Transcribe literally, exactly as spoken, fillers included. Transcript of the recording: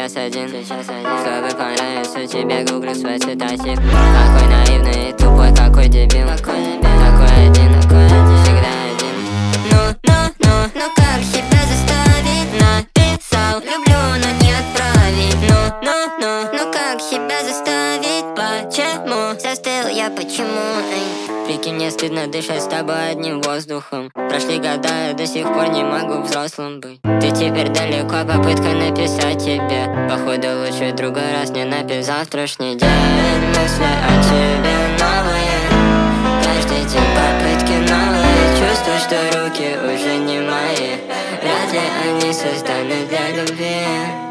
сейчас один, чтобы понравиться тебе, гуглю свой цитатик. Какой наивный и тупой, какой дебил, такой один, всегда один. Ну, ну, ну, ну как себя заставить? Написал, люблю, но не отправить. Ну, ну, ну, ну как себя заставить? Почему? Застыл я, почему? Эй. Прикинь, мне стыдно дышать с тобой одним воздухом. Прошли года, я до сих пор не могу взрослым быть. Ты теперь далеко, попытка написать тебе. Походу лучше другой раз не напишь завтрашний день. Мысли о тебе новые, каждый день попытки новые. Чувствую, что руки уже не мои, вряд ли они созданы для любви.